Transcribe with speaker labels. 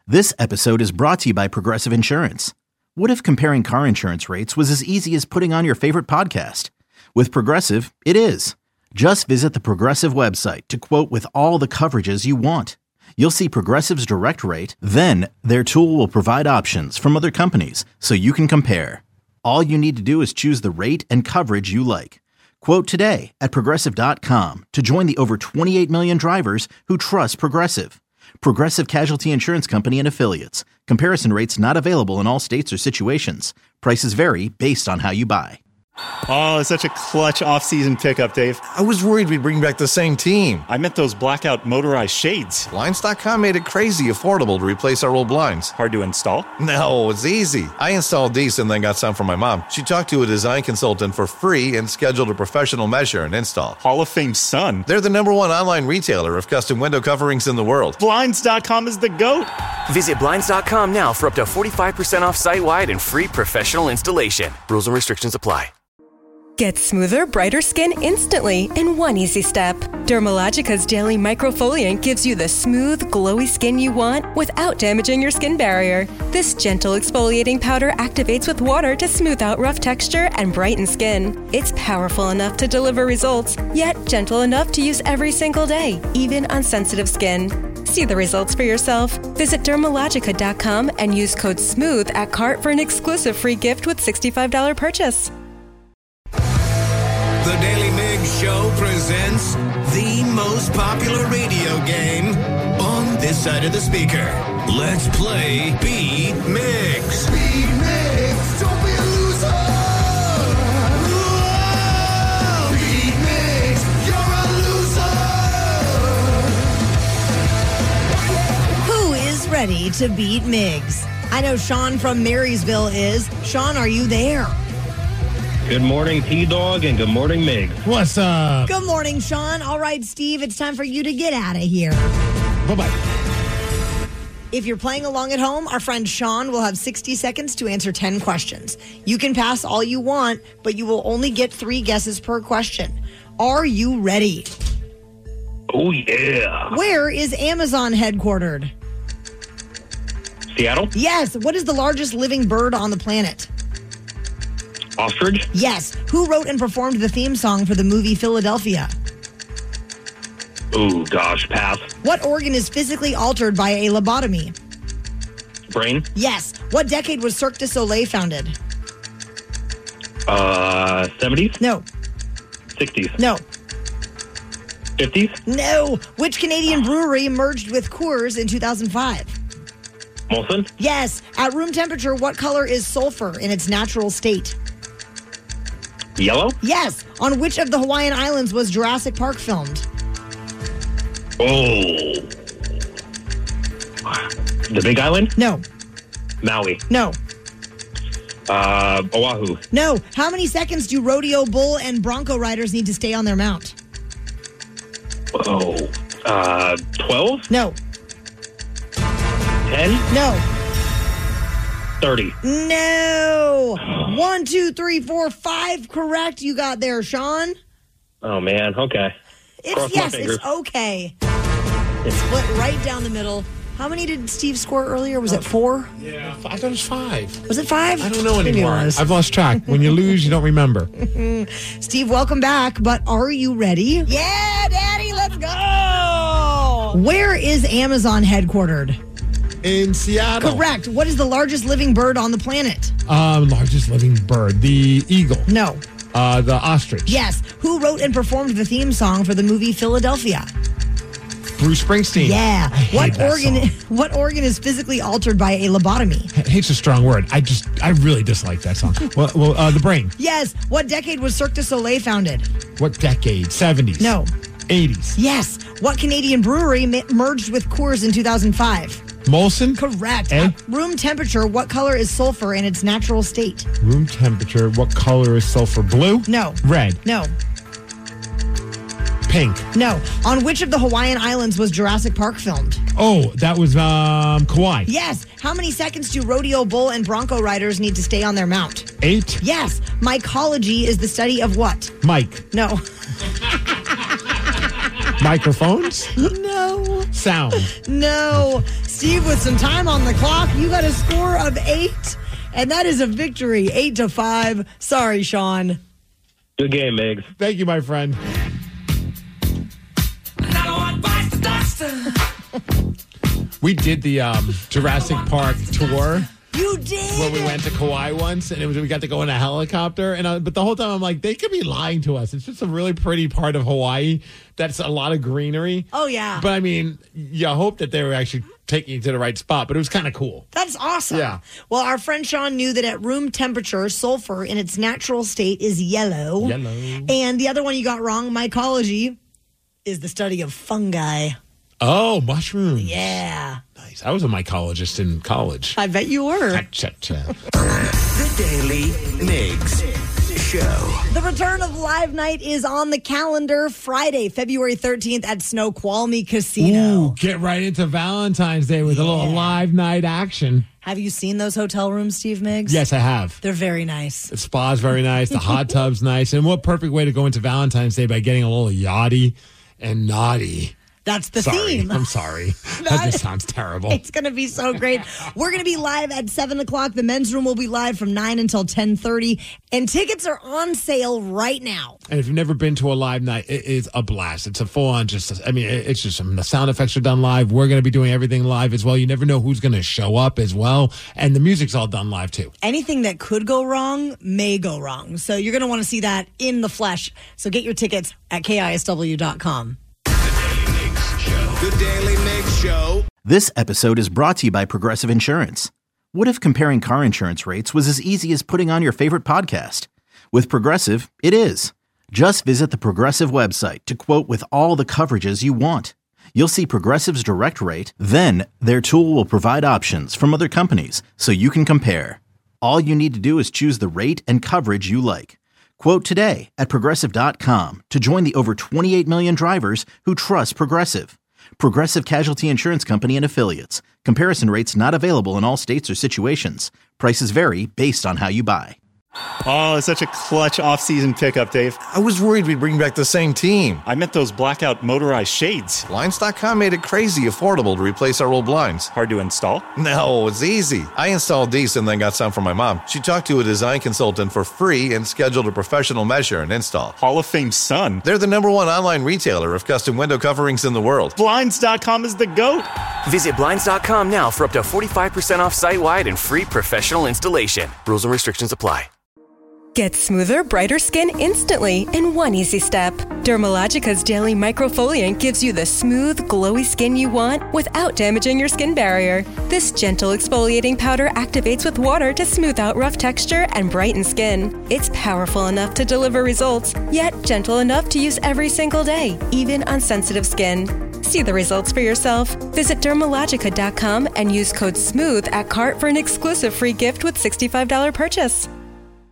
Speaker 1: This episode is brought to you by Progressive Insurance. What if comparing car insurance rates was as easy as putting on your favorite podcast? With Progressive, it is. Just visit the Progressive website to quote with all the coverages you want. You'll see Progressive's direct rate, then their tool will provide options from other companies so you can compare. All you need to do is choose the rate and coverage you like. Quote today at Progressive.com to join the over 28 million drivers who trust Progressive. Progressive Casualty Insurance Company and Affiliates. Comparison rates not available in all states or situations. Prices vary based on how you buy.
Speaker 2: Oh, it's such a clutch off-season pickup, Dave.
Speaker 3: I was worried we'd bring back the same team.
Speaker 2: I meant those blackout motorized shades.
Speaker 3: Blinds.com made it crazy affordable to replace our old blinds.
Speaker 2: Hard to install?
Speaker 3: No, it's easy. I installed these and then got some for my mom. She talked to a design consultant for free and scheduled a professional measure and install.
Speaker 2: Hall of Fame son.
Speaker 3: They're the #1 online retailer of custom window coverings in the world.
Speaker 2: Blinds.com is the GOAT.
Speaker 4: Visit Blinds.com now for up to 45% off site-wide and free professional installation. Rules and restrictions apply.
Speaker 5: Get smoother, brighter skin instantly in one easy step. Dermalogica's Daily Microfoliant gives you the smooth, glowy skin you want without damaging your skin barrier. This gentle exfoliating powder activates with water to smooth out rough texture and brighten skin. It's powerful enough to deliver results, yet gentle enough to use every single day, even on sensitive skin. See the results for yourself. Visit Dermalogica.com and use code SMOOTH at cart for an exclusive free gift with $65 purchase.
Speaker 6: The Daily Migs Show presents the most popular radio game on this side of the speaker. Let's play Beat Migs. Beat Migs, don't be a loser. Whoa! Beat Migs, you're a loser.
Speaker 7: Who is ready to beat Migs? I know Sean from Marysville is. Sean, are you there?
Speaker 8: Good morning, T-Dog, and good morning, Mig.
Speaker 9: What's up?
Speaker 7: Good morning, Sean. All right, Steve, it's time for you to get out of here.
Speaker 9: Bye-bye.
Speaker 7: If you're playing along at home, our friend Sean will have 60 seconds to answer 10 questions. You can pass all you want, but you will only get 3 guesses per question. Are you ready?
Speaker 8: Oh, yeah.
Speaker 7: Where is Amazon headquartered?
Speaker 8: Seattle?
Speaker 7: Yes. What is the largest living bird on the planet?
Speaker 8: Ostrich?
Speaker 7: Yes. Who wrote and performed the theme song for the movie Philadelphia?
Speaker 8: Oh, gosh, pass.
Speaker 7: What organ is physically altered by a lobotomy?
Speaker 8: Brain?
Speaker 7: Yes. What decade was Cirque du Soleil founded?
Speaker 8: 70s?
Speaker 7: No.
Speaker 8: 60s?
Speaker 7: No.
Speaker 8: 50s?
Speaker 7: No. Which Canadian brewery merged with Coors in 2005?
Speaker 8: Molson?
Speaker 7: Yes. At room temperature, what color is sulfur in its natural state?
Speaker 8: Yellow?
Speaker 7: Yes. On which of the Hawaiian Islands was Jurassic Park filmed?
Speaker 8: Oh. The Big Island?
Speaker 7: No.
Speaker 8: Maui?
Speaker 7: No.
Speaker 8: Oahu?
Speaker 7: No. How many seconds do rodeo bull and bronco riders need to stay on their mount?
Speaker 8: Oh. 12?
Speaker 7: No.
Speaker 8: 10?
Speaker 7: No.
Speaker 8: 30.
Speaker 7: No. 1, 2, 3, 4, 5 correct. You got there, Sean.
Speaker 8: Oh, man. Okay.
Speaker 7: It's okay. Split right down the middle. How many did Steve score earlier? Was it 4?
Speaker 9: Yeah, I thought it was 5.
Speaker 7: Was it 5?
Speaker 9: I don't know
Speaker 7: Maybe
Speaker 9: anymore.
Speaker 7: it was.
Speaker 9: I've lost track. When you lose, you don't remember.
Speaker 7: Steve, welcome back. But are you ready? Yeah, Daddy, let's go. Where is Amazon headquartered?
Speaker 9: In Seattle.
Speaker 7: Correct. What is the largest living bird on the planet?
Speaker 9: Largest living bird. The eagle.
Speaker 7: No.
Speaker 9: The ostrich.
Speaker 7: Yes. Who wrote and performed the theme song for the movie Philadelphia?
Speaker 9: Bruce Springsteen.
Speaker 7: Yeah.
Speaker 9: I hate that song.
Speaker 7: What organ is physically altered by a lobotomy?
Speaker 9: Hate's a strong word. I really dislike that song. Well, the brain.
Speaker 7: Yes. What decade was Cirque du Soleil founded?
Speaker 9: What decade? 70s.
Speaker 7: No.
Speaker 9: 80s.
Speaker 7: Yes. What Canadian brewery merged with Coors in 2005?
Speaker 9: Molson?
Speaker 7: Correct.
Speaker 9: Eh?
Speaker 7: At room temperature, what color is sulfur in its natural state?
Speaker 9: Room temperature. What color is sulfur? Blue?
Speaker 7: No.
Speaker 9: Red?
Speaker 7: No.
Speaker 9: Pink?
Speaker 7: No. On which of the Hawaiian Islands was Jurassic Park filmed?
Speaker 9: Oh, that was Kauai.
Speaker 7: Yes. How many seconds do rodeo bull and bronco riders need to stay on their mount?
Speaker 9: 8?
Speaker 7: Yes. Mycology is the study of what?
Speaker 9: Mike.
Speaker 7: No.
Speaker 9: Microphones?
Speaker 7: No.
Speaker 9: Sound?
Speaker 7: No. Steve, with some time on the clock, you got a score of 8, and that is a victory, 8-5. Sorry, Sean.
Speaker 8: Good game, Migs.
Speaker 9: Thank you, my friend. We did the Jurassic Park tour.
Speaker 7: You did.
Speaker 9: When we went to Kauai once, and we got to go in a helicopter. But the whole time I'm like, they could be lying to us. It's just a really pretty part of Hawaii. That's a lot of greenery.
Speaker 7: Oh, yeah.
Speaker 9: But I mean, you hope that they were actually taking you to the right spot. But it was kind of cool.
Speaker 7: That's awesome.
Speaker 9: Yeah.
Speaker 7: Well, our friend Sean knew that at room temperature, sulfur in its natural state is yellow.
Speaker 9: Yellow.
Speaker 7: And the other one you got wrong, mycology, is the study of fungi.
Speaker 9: Oh, mushrooms.
Speaker 7: Yeah.
Speaker 9: Nice. I was a mycologist in college.
Speaker 7: I bet you were.
Speaker 6: The Daily Migs Show.
Speaker 7: The return of Live Night is on the calendar Friday, February 13th at Snoqualmie Casino.
Speaker 9: Ooh, get right into Valentine's Day with a little live night action.
Speaker 7: Have you seen those hotel rooms, Steve Miggs?
Speaker 9: Yes, I have.
Speaker 7: They're very nice.
Speaker 9: The spa's very nice. The hot tub's nice. And what perfect way to go into Valentine's Day by getting a little yachty and naughty.
Speaker 7: That's the
Speaker 9: Sorry,
Speaker 7: theme.
Speaker 9: I'm sorry. That just sounds terrible.
Speaker 7: It's going to be so great. We're going to be live at 7 o'clock. The men's room will be live from 9 until 10:30. And tickets are on sale right now.
Speaker 9: And if you've never been to a live night, it is a blast. It's a full-on it's just the sound effects are done live. We're going to be doing everything live as well. You never know who's going to show up as well. And the music's all done live too.
Speaker 7: Anything that could go wrong may go wrong. So you're going to want to see that in the flesh. So get your tickets at KISW.com.
Speaker 6: The Daily Migs Show.
Speaker 1: This episode is brought to you by Progressive Insurance. What if comparing car insurance rates was as easy as putting on your favorite podcast? With Progressive, it is. Just visit the Progressive website to quote with all the coverages you want. You'll see Progressive's direct rate, then their tool will provide options from other companies so you can compare. All you need to do is choose the rate and coverage you like. Quote today at Progressive.com to join the over 28 million drivers who trust Progressive. Progressive Casualty Insurance Company and Affiliates. Comparison rates not available in all states or situations. Prices vary based on how you buy.
Speaker 2: Oh, it's such a clutch off-season pickup, Dave.
Speaker 3: I was worried we'd bring back the same team.
Speaker 2: I meant those blackout motorized shades.
Speaker 3: Blinds.com made it crazy affordable to replace our old blinds.
Speaker 2: Hard to install?
Speaker 3: No, it's easy. I installed these and then got some from my mom. She talked to a design consultant for free and scheduled a professional measure and install.
Speaker 2: Hall of Fame son.
Speaker 3: They're the #1 online retailer of custom window coverings in the world.
Speaker 2: Blinds.com is the GOAT.
Speaker 4: Visit Blinds.com now for up to 45% off site-wide and free professional installation. Rules and restrictions apply.
Speaker 5: Get smoother, brighter skin instantly in one easy step. Dermalogica's Daily Microfoliant gives you the smooth, glowy skin you want without damaging your skin barrier. This gentle exfoliating powder activates with water to smooth out rough texture and brighten skin. It's powerful enough to deliver results, yet gentle enough to use every single day, even on sensitive skin. See the results for yourself. Visit Dermalogica.com and use code SMOOTH at cart for an exclusive free gift with $65 purchase.